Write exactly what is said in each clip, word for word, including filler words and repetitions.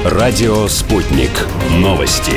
Радио «Спутник». Новости.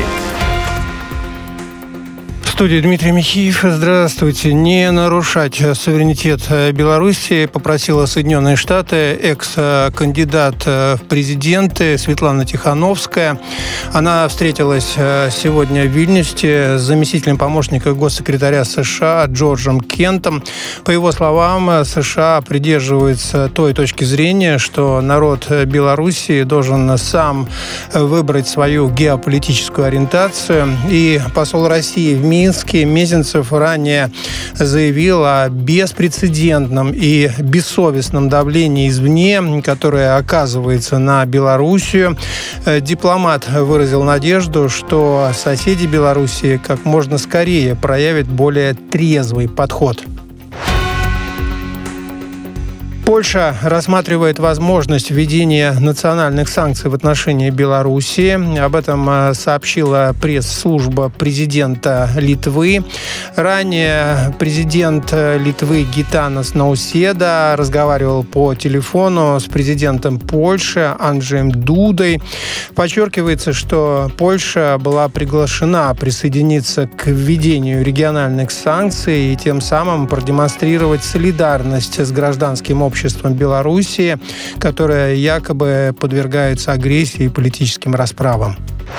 В студии Дмитрий Михеев. Здравствуйте. Не нарушать суверенитет Беларуси попросила Соединенные Штаты экс-кандидат в президенты Светлана Тихановская. Она встретилась сегодня в Вильнюсе с заместителем помощника госсекретаря США Джорджем Кентом. По его словам, США придерживается той точки зрения, что народ Беларуси должен сам выбрать свою геополитическую ориентацию. И посол России в Минске Мезенцев ранее заявил о беспрецедентном и бессовестном давлении извне, которое оказывается на Белоруссию. Дипломат выразил надежду, что соседи Белоруссии как можно скорее проявят более трезвый подход. Польша рассматривает возможность введения национальных санкций в отношении Белоруссии. Об этом сообщила пресс-служба президента Литвы. Ранее президент Литвы Гитанас Науседа разговаривал по телефону с президентом Польши Анджеем Дудой. Подчеркивается, что Польша была приглашена присоединиться к введению региональных санкций и тем самым продемонстрировать солидарность с гражданским обществом Белоруссии, которая якобы подвергается агрессии и политическим расправам.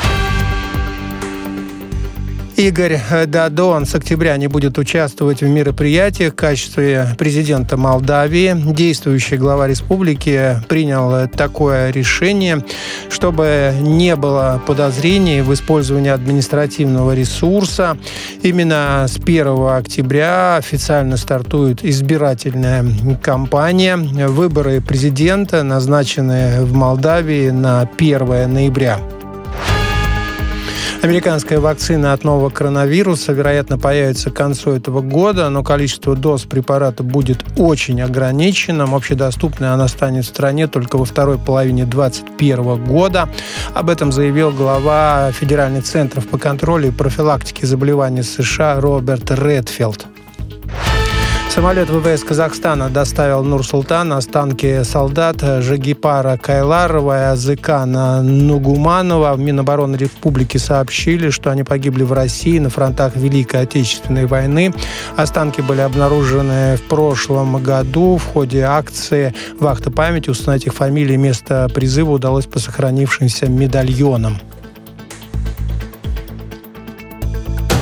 Игорь Дадон с октября не будет участвовать в мероприятиях в качестве президента Молдавии. Действующий глава республики принял такое решение, чтобы не было подозрений в использовании административного ресурса. Именно с первого октября официально стартует избирательная кампания. Выборы президента назначены в Молдавии на первое ноября. Американская вакцина от нового коронавируса, вероятно, появится к концу этого года, но количество доз препарата будет очень ограниченным. Общедоступной она станет в стране только во второй половине двадцать первого года. Об этом заявил глава Федеральных центров по контролю и профилактике заболеваний США Роберт Редфилд. Самолет ВВС Казахстана доставил в Нур-Султан останки солдат Жагипара Кайларова и Азыкана Нугуманова. В Минобороны Республики сообщили, что они погибли в России на фронтах Великой Отечественной войны. Останки были обнаружены в прошлом году. В ходе акции «Вахта памяти» установить их фамилии и место призыва удалось по сохранившимся медальонам.